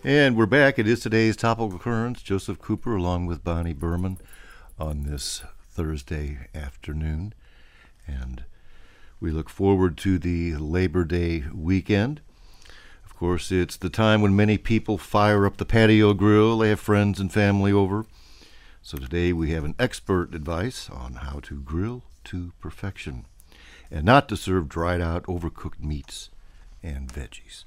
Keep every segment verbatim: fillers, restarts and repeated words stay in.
And we're back. It is today's Topical Currents. Joseph Cooper along with Bonnie Berman on this Thursday afternoon. And we look forward to the Labor Day weekend. Of course, it's the time when many people fire up the patio grill. They have friends and family over. So today we have an expert advice on how to grill to perfection and not to serve dried out, overcooked meats and veggies.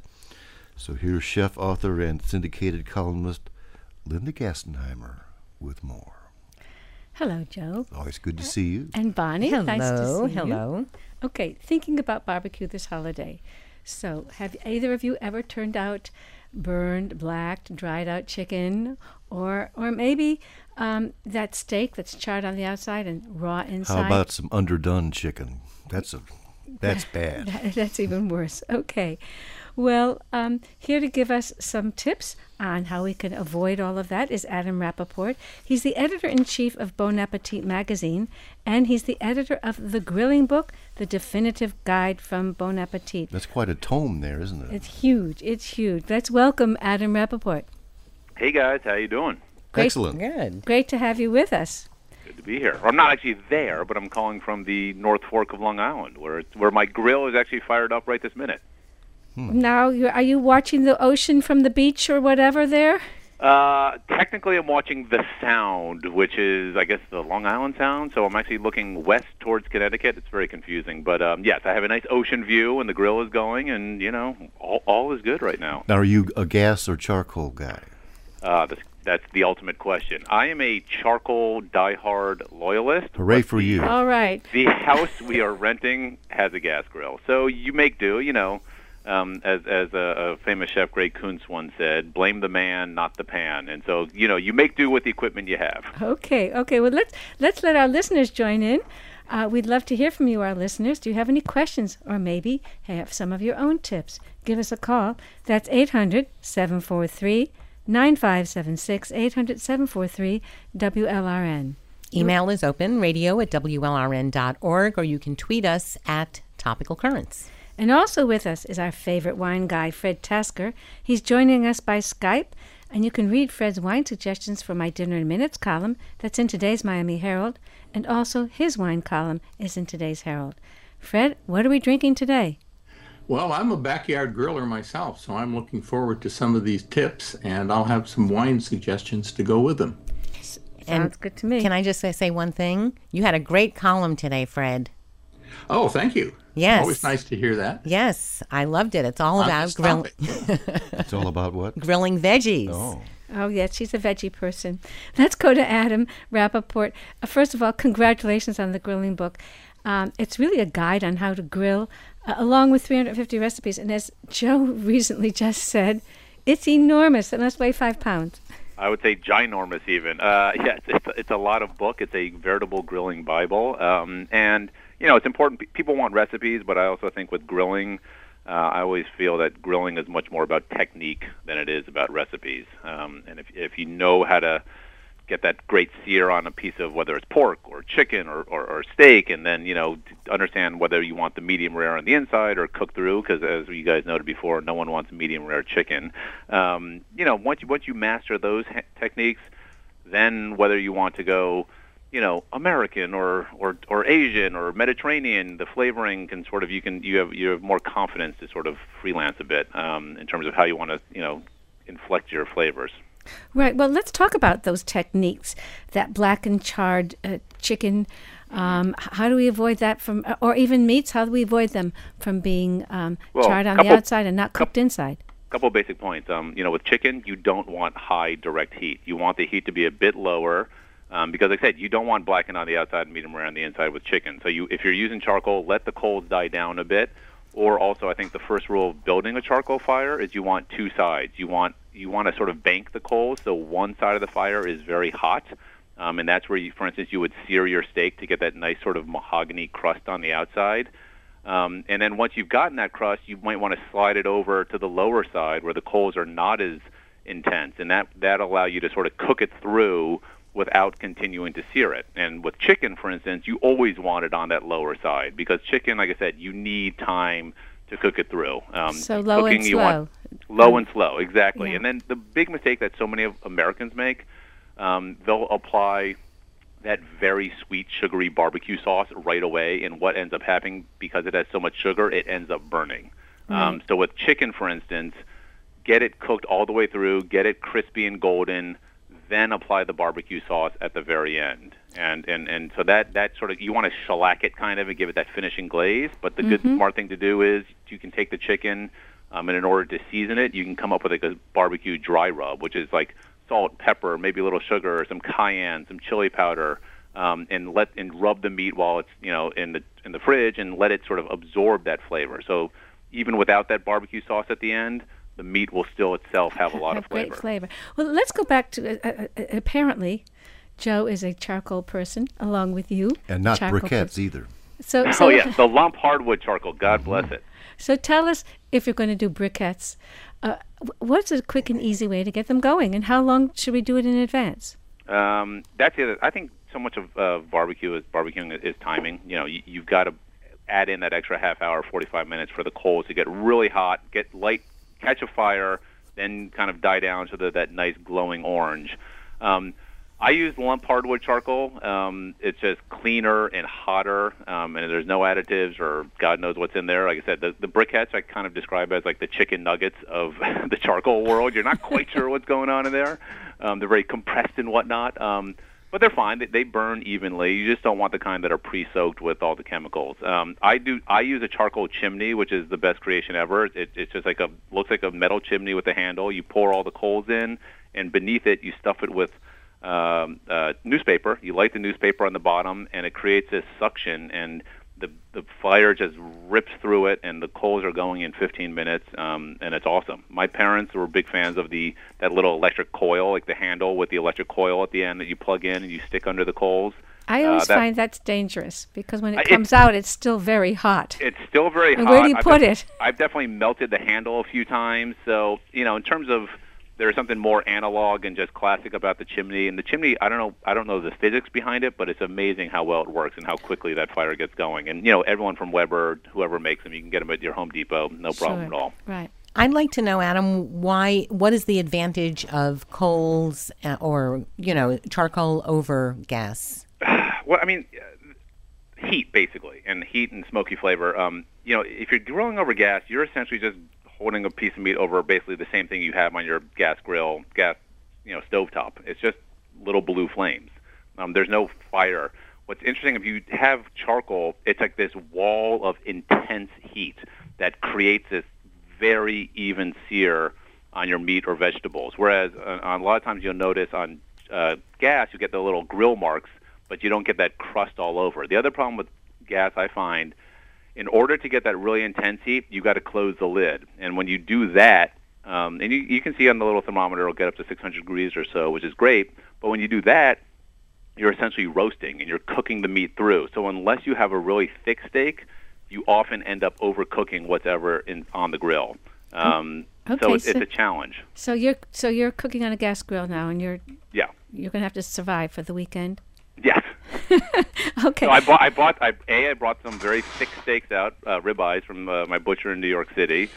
So here's chef, author, and syndicated columnist Linda Gastenheimer with more. Hello, Joe. Always good to see you. And Bonnie. Hello, nice to see hello. you. Okay, thinking about barbecue this holiday. So have either of you ever turned out burned, blacked, dried out chicken, or or maybe um, that steak that's charred on the outside and raw inside? How about some underdone chicken? That's a that's bad. That, that's even worse. Okay. Well, um, here to give us some tips on how we can avoid all of that is Adam Rappaport. He's the editor-in-chief of Bon Appetit magazine, and he's the editor of The Grilling Book, the definitive guide from Bon Appetit. That's quite a tome there, isn't it? It's huge. It's huge. Let's welcome Adam Rappaport. Hey, guys. How you doing? Great, Excellent. Good. Great to have you with us. Good to be here. I'm not actually there, but I'm calling from the North Fork of Long Island, where it's, where my grill is actually fired up right this minute. Hmm. Now, you're, are you watching the ocean from the beach or whatever there? Uh, technically, I'm watching the Sound, which is, I guess, the Long Island Sound. So I'm actually looking west towards Connecticut. It's very confusing. But, um, yes, I have a nice ocean view, and the grill is going, and, you know, all, all is good right now. Now, are you a gas or charcoal guy? Uh, that's, that's the ultimate question. I am a charcoal diehard loyalist. Hooray for you. All right. The house we are renting has a gas grill. So you make do, you know. Um, as as a, a famous chef, Greg Kuntz, once said, blame the man, not the pan. And so, you know, you make do with the equipment you have. Okay, okay. Well, let's let's let our listeners join in. Uh, we'd love to hear from you, our listeners. Do you have any questions or maybe have some of your own tips? Give us a call. That's eight hundred, seven four three, nine five seven six, eight hundred, seven four three, W L R N. Email is open, radio at W L R N dot org, or you can tweet us at Topical Currents. And also with us is our favorite wine guy, Fred Tasker. He's joining us by Skype, and you can read Fred's wine suggestions for my Dinner in Minutes column that's in today's Miami Herald, and also his wine column is in today's Herald. Fred, what are we drinking today? Well, I'm a backyard griller myself, so I'm looking forward to some of these tips, and I'll have some wine suggestions to go with them. Sounds And good to me. Can I just say, say one thing? You had a great column today, Fred. Oh, thank you. Yes. Always nice to hear that. Yes, I loved it. It's all On about this grill- topic. It's all about what? grilling veggies. Oh. Oh, yes, she's a veggie person. Let's go to Adam Rappaport. Uh, first of all, congratulations on the grilling book. Um, it's really a guide on how to grill, uh, along with three hundred fifty recipes. And as Joe recently just said, it's enormous. It must weigh five pounds. I would say ginormous even. Uh, yeah, it's, it's a lot of book. It's a veritable grilling Bible. Um, and, you know, it's important. P- People want recipes, but I also think with grilling, uh, I always feel that grilling is much more about technique than it is about recipes. Um, and if if you know how to get that great sear on a piece of whether it's pork or chicken or, or, or steak, and then, you know, understand whether you want the medium rare on the inside or cooked through, because as you guys noted before, no one wants medium rare chicken. Um, you know, once you, once you master those ha- techniques, then whether you want to go, you know, American or, or, or Asian or Mediterranean, the flavoring can sort of, you can, you have, you have more confidence to sort of freelance a bit um, in terms of how you want to, you know, inflect your flavors. Right. Well, let's talk about those techniques. That black and charred uh, chicken. Um, h- how do we avoid that from, or even meats? How do we avoid them from being um, Well, charred on couple- the outside and not cooked inside? Couple of basic points. Um, you know, with chicken, you don't want high direct heat. You want the heat to be a bit lower um, because, like I said, you don't want blackened on the outside and medium rare on the inside with chicken. So you, if you're using charcoal, let the coals die down a bit. Or also, I think the first rule of building a charcoal fire is you want two sides. You want you want to sort of bank the coals so one side of the fire is very hot, um, and that's where, you, for instance, you would sear your steak to get that nice sort of mahogany crust on the outside. Um, and then once you've gotten that crust, you might want to slide it over to the lower side where the coals are not as intense, and that that allow you to sort of cook it through without continuing to sear it. And with chicken, for instance, you always want it on that lower side because chicken, like I said, you need time to cook it through. Um, So low cooking, and you slow. want, Low Um, and slow, exactly. yeah. And then the big mistake that so many of Americans make, um, they'll apply that very sweet, sugary barbecue sauce right away, and what ends up happening, because it has so much sugar, it ends up burning. Um, Right. so with chicken, for instance, get it cooked all the way through, get it crispy and golden, then apply the barbecue sauce at the very end. And and, and so that, that sort of, you want to shellac it kind of and give it that finishing glaze, but the good smart thing to do is you can take the chicken, um, and in order to season it, you can come up with like a barbecue dry rub, which is like salt, pepper, maybe a little sugar, some cayenne, some chili powder, um, and let and rub the meat while it's, you know, in the in the fridge, and let it sort of absorb that flavor. So even without that barbecue sauce at the end, the meat will still itself have a lot have of flavor. great flavor. Well, let's go back to, uh, uh, uh, apparently, Joe is a charcoal person, along with you. And not Charcoal briquettes person. either. So, so, Oh yeah, the lump hardwood charcoal. God bless it. so tell us, if you're going to do briquettes, uh, wh- what's a quick and easy way to get them going, and how long should we do it in advance? Um, that's the other. I think so much of uh, barbecue is barbecuing is timing. You know, you, you've got to add in that extra half hour, forty-five minutes for the coals to get really hot, get light, catch a fire, then kind of die down to the, that nice glowing orange. Um, I use lump hardwood charcoal. Um, it's just cleaner and hotter, um, and there's no additives or God knows what's in there. Like I said, the, the briquettes I kind of describe as like the chicken nuggets of the charcoal world. You're not quite sure what's going on in there. Um, they're very compressed and whatnot, um, but they're fine. They, they burn evenly. You just don't want the kind that are pre-soaked with all the chemicals. Um, I do. I use a charcoal chimney, which is the best creation ever. It, it's just like a looks like a metal chimney with a handle. You pour all the coals in, and beneath it you stuff it with um, uh, newspaper. You light the newspaper on the bottom, and it creates this suction, and the the fire just rips through it, and the coals are going in fifteen minutes, um, and it's awesome. My parents were big fans of the that little electric coil, like the handle with the electric coil at the end that you plug in and you stick under the coals. I always Uh, that- find that's dangerous, because when it Uh, it- comes out, it's still very hot. It's still very And hot. where do you I've put def- it? I've definitely melted the handle a few times. So, you know, in terms of there's something more analog and just classic about the chimney. And the chimney, I don't know, I don't know the physics behind it, but it's amazing how well it works and how quickly that fire gets going. And you know, everyone from Weber, whoever makes them, you can get them at your Home Depot, no problem Sure. at all. Right. I'd like to know, Adam, why? What is the advantage of coals uh, or you know charcoal over gas? Well, I mean, uh, heat basically, and heat and smoky flavor. Um, you know, if you're grilling over gas, you're essentially just holding a piece of meat over basically the same thing you have on your gas grill, gas, you know, stovetop. It's just little blue flames. Um, there's no fire. What's interesting, if you have charcoal, it's like this wall of intense heat that creates this very even sear on your meat or vegetables. Whereas uh, on a lot of times you'll notice on uh, gas, you get the little grill marks, but you don't get that crust all over. The other problem with gas, I find, in order to get that really intense heat, you got to close the lid. And when you do that, um, and you, you can see on the little thermometer, it'll get up to six hundred degrees or so, which is great. But when you do that, you're essentially roasting and you're cooking the meat through. So unless you have a really thick steak, you often end up overcooking whatever in on the grill. Um, Okay, so it's, so- it's a challenge. So you're so you're cooking on a gas grill now, and you're Yeah. you're going to have to survive for the weekend. Yes. Okay. So I bought, I bought, I, a, I brought some very thick steaks out, uh, ribeyes from uh, my butcher in New York City.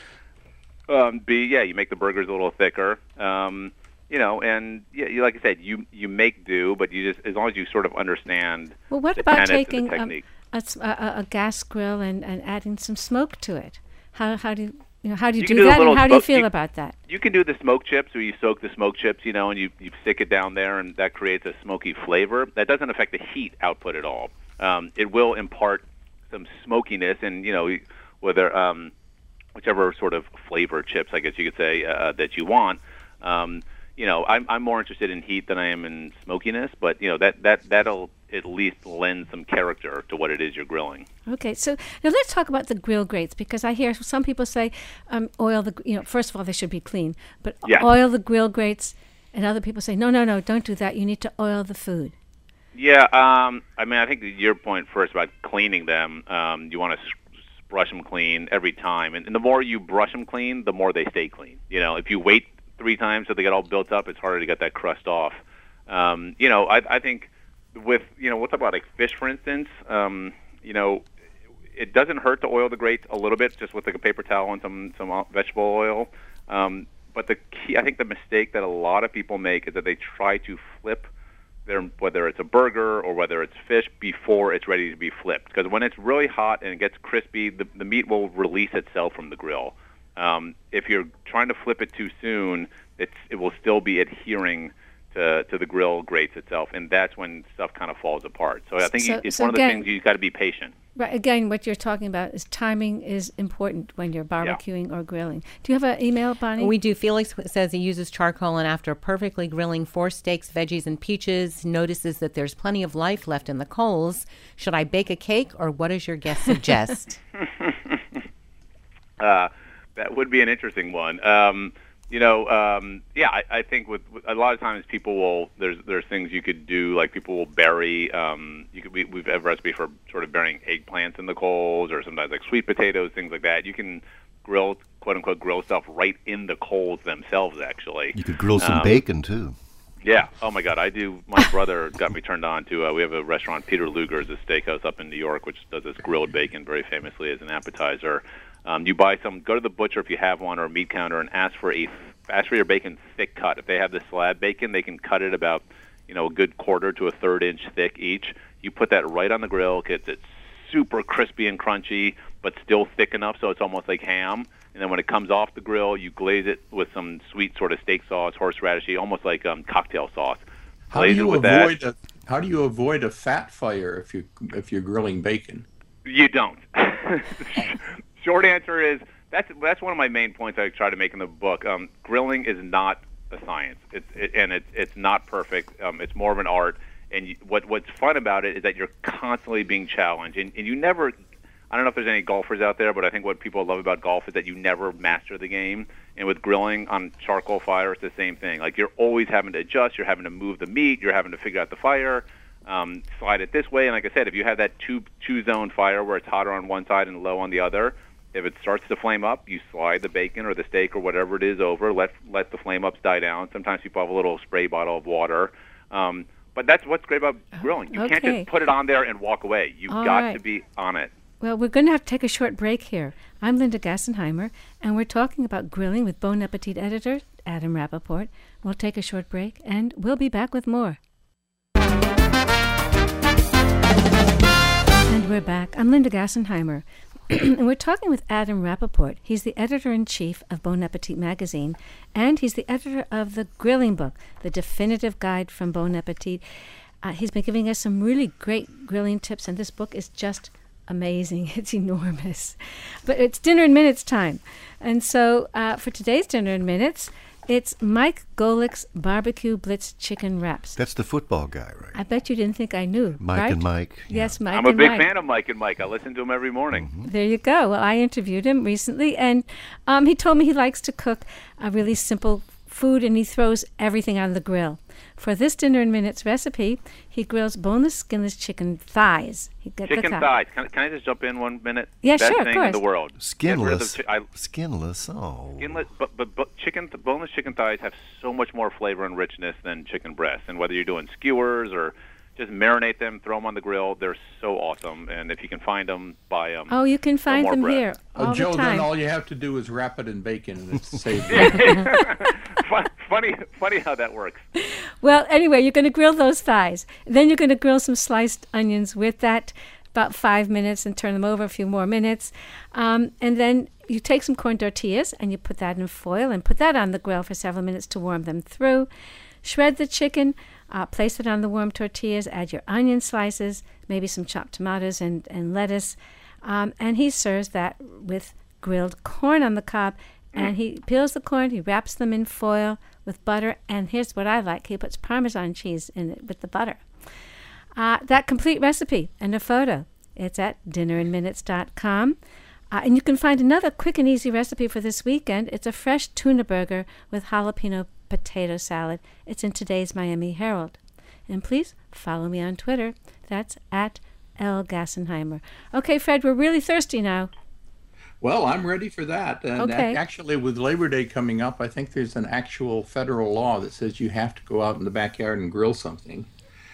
Um, B, yeah, you make the burgers a little thicker. Um, you know, and yeah, you, like I said, you you make do, but you just as long as you sort of understand. Well, what the about tenets of the taking um, technique. a, s- a- a- a gas grill and, and adding some smoke to it? How how do you, you know how do you, You do can do a that, little and how do you smoke- feel you- about that? You can do the smoke chips, where you soak the smoke chips, you know, and you, you stick it down there, and that creates a smoky flavor. That doesn't affect the heat output at all. Um, it will impart some smokiness, and you know, whether um, whichever sort of flavor chips, I guess you could say, uh, that you want. Um, you know, I'm I'm more interested in heat than I am in smokiness, but you know that that that'll at least lend some character to what it is you're grilling. Okay, so now let's talk about the grill grates, because I hear some people say um, oil the you know first of all they should be clean, but Yeah. oil the grill grates, and other people say no no no don't do that. You need to oil the food. Yeah, um, I mean, I think your point first about cleaning them, um, you want to s- brush them clean every time, and, and the more you brush them clean, the more they stay clean. You know, if you wait three times so they get all built up, it's harder to get that crust off. Um, you know, I, I think with you know, we'll talk about like fish, for instance. Um, you know, it doesn't hurt to oil the grate a little bit, just with like a paper towel and some some vegetable oil. Um, but the key, I think the mistake that a lot of people make is that they try to flip their, whether it's a burger or whether it's fish, before it's ready to be flipped. Because when it's really hot and it gets crispy, the, the meat will release itself from the grill. Um, if you're trying to flip it too soon, it's, it will still be adhering to, to the grill grates itself, and that's when stuff kind of falls apart. So I think So- you, it's so one of the again- things you've got to be patient. Right. Again, what you're talking about is timing is important when you're barbecuing or grilling. Do you have an email, Bonnie? We do. Felix says he uses charcoal, and after perfectly grilling four steaks, veggies, and peaches, notices that there's plenty of life left in the coals. Should I bake a cake, or what does your guest suggest? uh, that would be an interesting one. Um, you know, um, yeah, I, I think with, with a lot of times people will there's there's things you could do, like people will bury. Um, you could we, we've have a recipe for sort of burying eggplants in the coals, or sometimes like sweet potatoes, things like that. You can grill, quote unquote, grill stuff right in the coals themselves. Actually, You could grill some Um, bacon too. Yeah. Oh my God, I do. My brother got me turned on to. Uh, we have a restaurant, Peter Luger's, a steakhouse up in New York, which does this grilled bacon very famously as an appetizer. Um, you buy some. Go to the butcher if you have one, or a meat counter, and ask for a ask for your bacon thick cut. If they have the slab bacon, they can cut it about, you know, a good quarter to a third inch thick each. You put that right on the grill. Gets it super crispy and crunchy, but still thick enough so it's almost like ham. And then when it comes off the grill, you glaze it with some sweet sort of steak sauce, horseradishy, almost like um, cocktail sauce. How do Glaze it you with that. avoid a How do you avoid a fat fire if you if you're grilling bacon? You don't. Short answer is that's that's one of my main points I try to make in the book. Um, grilling is not a science. It's it, and it's it's not perfect. Um, it's more of an art. And you, what what's fun about it is that you're constantly being challenged, and, and you never. I don't know if there's any golfers out there, but I think what people love about golf is that you never master the game. And with grilling on charcoal fire, it's the same thing. Like, you're always having to adjust. You're having to move the meat. You're having to figure out the fire, um, slide it this way. And like I said, if you have that two two zone fire where it's hotter on one side and low on the other, if it starts to flame up, you slide the bacon or the steak or whatever it is over. Let let the flame ups die down. Sometimes people have a little spray bottle of water. Um, but that's what's great about grilling. You can't Okay. just put it on there and walk away. You've All got right. to be on it. Well, we're going to have to take a short break here. I'm Linda Gassenheimer, and we're talking about grilling with Bon Appetit editor Adam Rappaport. We'll take a short break, and we'll be back with more. And we're back. I'm Linda Gassenheimer, and we're talking with Adam Rappaport. He's the editor-in-chief of Bon Appetit magazine, and he's the editor of the Grilling Book, the definitive guide from Bon Appetit. Uh, he's been giving us some really great grilling tips, and this book is just amazing. It's enormous. But it's Dinner in Minutes time. And so uh, for today's Dinner in Minutes, it's Mike Golick's Barbecue Blitz Chicken Wraps. That's the football guy, right? I bet you didn't think I knew. Mike right? and Mike. Yes, Mike I'm a and big Mike. fan of Mike and Mike. I listen to him every morning. There you go. Well, I interviewed him recently, and um, he told me he likes to cook a really simple food, and he throws everything on the grill. For this Dinner in Minutes recipe, he grills boneless, skinless chicken thighs. He got the Chicken thigh. thighs. Can, can I just jump in one minute? Yeah, Best sure, of thing course. in the world. Get rid of Skinless. the chi- I, Skinless. Oh. skinless, but, but but chicken, boneless chicken thighs have so much more flavor and richness than chicken breasts. And whether you're doing skewers or just marinate them, throw them on the grill, they're so awesome. And if you can find them, buy them. Oh, you can find more them bread. here all Oh, Joe, the then time. all you have to do is wrap it in bacon and it's saved. Fun, funny, funny how that works. Well, anyway, you're going to grill those thighs. Then you're going to grill some sliced onions with that, about five minutes, and turn them over a few more minutes. Um, and then you take some corn tortillas and you put that in foil and put that on the grill for several minutes to warm them through. Shred the chicken, uh, place it on the warm tortillas, add your onion slices, maybe some chopped tomatoes and, and lettuce. Um, and he serves that with grilled corn on the cob. And he peels the corn, he wraps them in foil with butter, and here's what I like. He puts Parmesan cheese in it with the butter. Uh, that complete recipe and a photo, it's at dinner in minutes dot com. Uh, and you can find another quick and easy recipe for this weekend. It's a fresh tuna burger with jalapeno potato salad. It's in today's Miami Herald. And please follow me on Twitter. That's at L. Gassenheimer. Okay, Fred, we're really thirsty now. Well, I'm ready for that. And Okay. ac- actually, with Labor Day coming up, I think there's an actual federal law that says you have to go out in the backyard and grill something.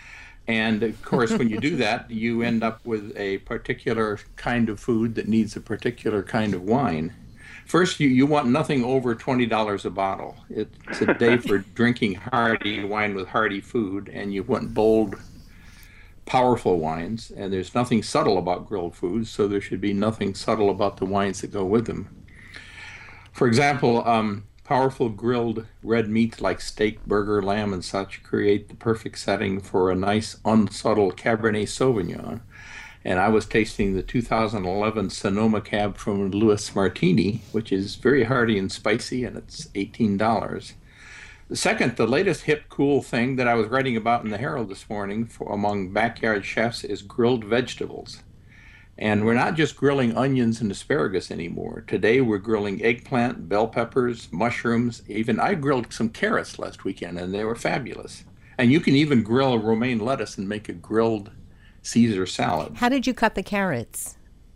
And of course, when you do that, you end up with a particular kind of food that needs a particular kind of wine. First, you, you want nothing over twenty dollars a bottle. It's a day for drinking hearty wine with hearty food, and you want bold, powerful wines. And there's nothing subtle about grilled foods, so there should be nothing subtle about the wines that go with them. For example, um, powerful grilled red meats like steak, burger, lamb, and such create the perfect setting for a nice, unsubtle Cabernet Sauvignon. And I was tasting the two thousand eleven Sonoma Cab from Louis Martini, which is very hearty and spicy, and it's eighteen dollars. The second, the latest hip, cool thing that I was writing about in the Herald this morning for, among backyard chefs is grilled vegetables. And we're not just grilling onions and asparagus anymore. Today we're grilling eggplant, bell peppers, mushrooms. Even I grilled some carrots last weekend, and they were fabulous. And you can even grill a romaine lettuce and make a grilled Caesar salad. How did you cut the carrots?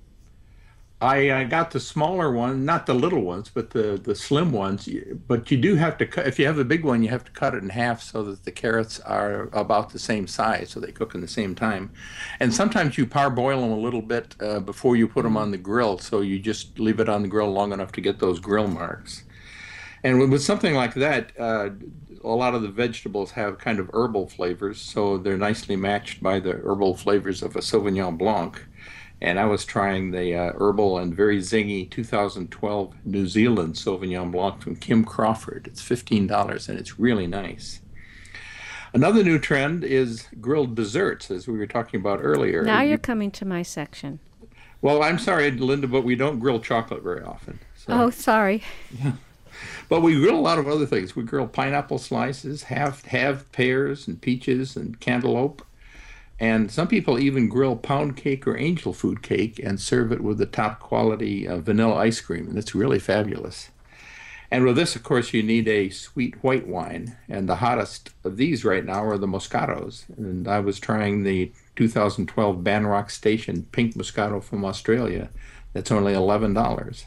I, I got the smaller one, not the little ones, but the, the slim ones. But you do have to cut, if you have a big one, you have to cut it in half so that the carrots are about the same size, so they cook in the same time. And sometimes you parboil them a little bit uh, before you put them on the grill, so you just leave it on the grill long enough to get those grill marks. And with, with something like that, uh, a lot of the vegetables have kind of herbal flavors, so they're nicely matched by the herbal flavors of a Sauvignon Blanc. And I was trying the uh, herbal and very zingy two thousand twelve New Zealand Sauvignon Blanc from Kim Crawford. It's fifteen dollars, and it's really nice. Another new trend is grilled desserts, as we were talking about earlier. Now you're coming to my section. Well, I'm sorry, Linda, but we don't grill chocolate very often. So. Oh, sorry. Yeah. But we grill a lot of other things. We grill pineapple slices, have, have pears and peaches and cantaloupe. And some people even grill pound cake or angel food cake and serve it with the top quality uh, vanilla ice cream. And it's really fabulous. And with this, of course, you need a sweet white wine. And the hottest of these right now are the Moscatos. And I was trying the two thousand twelve Banrock Station Pink Moscato from Australia. That's only eleven dollars.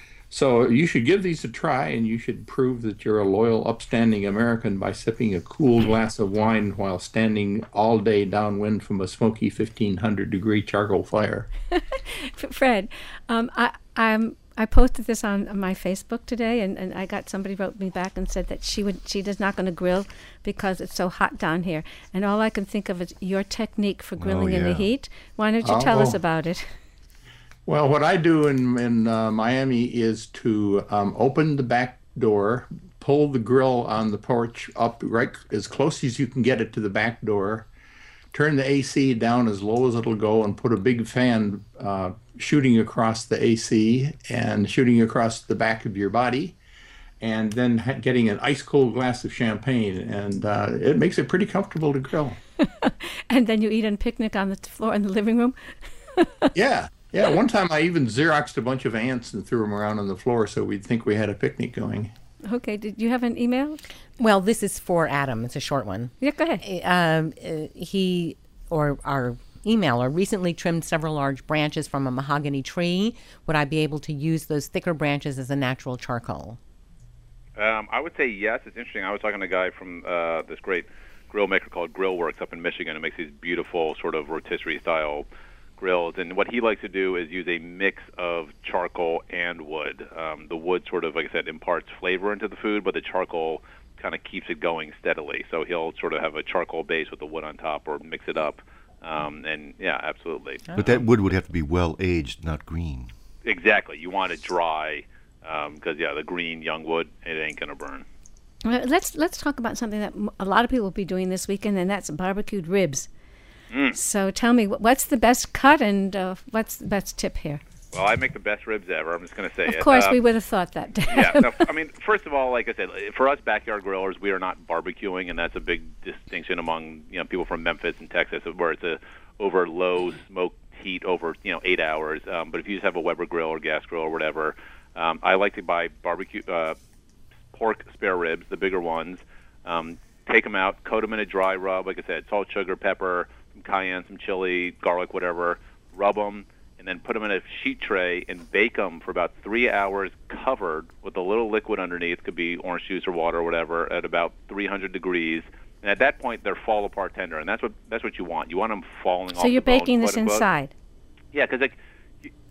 So you should give these a try, and you should prove that you're a loyal, upstanding American by sipping a cool glass of wine while standing all day downwind from a smoky fifteen hundred degree charcoal fire. Fred, um, I I'm, I posted this on my Facebook today, and, and I got somebody wrote me back and said that she would she is not going to grill because it's so hot down here. And all I can think of is your technique for grilling Oh, in the yeah. heat. Why don't you tell us Oh. about it? Well, what I do in, in uh, Miami is to um, open the back door, pull the grill on the porch up right as close as you can get it to the back door, turn the A C down as low as it'll go, and put a big fan uh, shooting across the A C and shooting across the back of your body, and then ha- getting an ice cold glass of champagne. And uh, it makes it pretty comfortable to grill. And then you eat and picnic on the floor in the living room? Yeah. Yeah, one time I even Xeroxed a bunch of ants and threw them around on the floor so we'd think we had a picnic going. Okay, did you have an email? Well, this is for Adam. It's a short one. Yeah, go ahead. Um, uh, he, or our emailer, recently trimmed several large branches from a mahogany tree. Would I be able to use those thicker branches as a natural charcoal? Um, I would say yes. It's interesting. I was talking to a guy from uh, this great grill maker called Grillworks up in Michigan who makes these beautiful sort of rotisserie-style grills, and what he likes to do is use a mix of charcoal and wood. Um, the wood sort of, like I said, imparts flavor into the food, but the charcoal kind of keeps it going steadily. So he'll sort of have a charcoal base with the wood on top or mix it up. Um, and yeah, absolutely. But that wood would have to be well aged, not green. Exactly. You want it dry because, yeah, the green young wood, it ain't going to burn. Uh, Let's let's talk about something that m- a lot of people will be doing this weekend, and that's barbecued ribs. Mm. So tell me, wh- what's the best cut and uh, what's the best tip here? Well, I make the best ribs ever. I'm just going to say Of it. course, Um, we would have thought that, Dan. yeah, no, I mean, first of all, like I said, for us backyard grillers, we are not barbecuing, and that's a big distinction among you know people from Memphis and Texas, where it's a over low smoke heat over you know eight hours. Um, but if you just have a Weber grill or gas grill or whatever, um, I like to buy barbecue uh, pork spare ribs, the bigger ones. Um, take them out, coat them in a dry rub, like I said, salt, sugar, pepper, some cayenne, some chili, garlic, whatever. Rub them, and then put them in a sheet tray and bake them for about three hours covered with a little liquid underneath. Could be orange juice or water or whatever at about three hundred degrees. And at that point, they're fall apart tender, and that's what that's what you want. You want them falling off So you're the bone, baking this quote unquote. inside. Yeah, because like, you-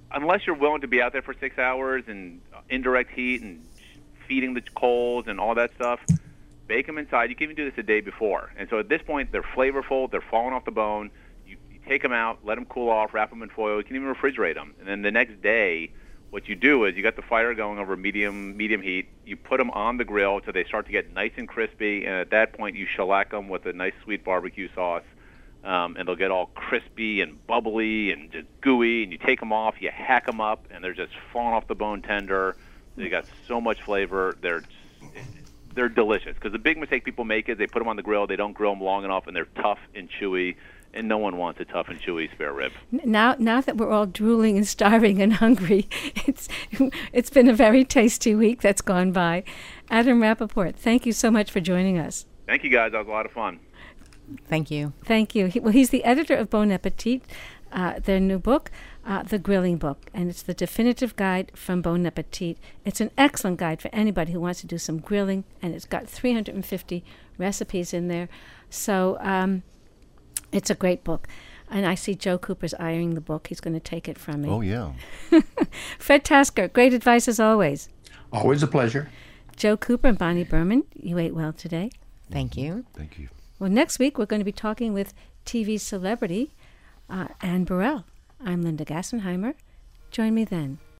unless you're willing to be out there for six hours and indirect heat and feeding the coals and all that stuff, bake them inside. You can even do this a day before. And so at this point, they're flavorful. They're falling off the bone. You, you take them out, let them cool off, wrap them in foil. You can even refrigerate them. And then the next day, what you do is you got the fire going over medium medium heat. You put them on the grill until they start to get nice and crispy. And at that point, you shellac them with a nice sweet barbecue sauce. Um, and they'll get all crispy and bubbly and just gooey. And you take them off, you hack them up, and they're just falling off the bone tender. They got so much flavor. They're they're delicious. Because the big mistake people make is they put them on the grill, they don't grill them long enough, and they're tough and chewy. And no one wants a tough and chewy spare rib. Now, now that we're all drooling and starving and hungry, it's it's been a very tasty week that's gone by. Adam Rappaport, thank you so much for joining us. Thank you, guys. That was a lot of fun. Thank you. Thank you. He, well, he's the editor of Bon Appetit, uh, their new book, uh, The Grilling Book, and it's the definitive guide from Bon Appetit. It's an excellent guide for anybody who wants to do some grilling, and it's got three hundred fifty recipes in there. So um, it's a great book. And I see Joe Cooper's eyeing the book. He's going to take it from me. Oh, yeah. Fred Tasker, great advice as always. Always a pleasure. Joe Cooper and Bonnie Berman, you ate well today. Thank you. Thank you. Well, next week we're going to be talking with T V celebrity uh, Anne Burrell. I'm Linda Gassenheimer. Join me then.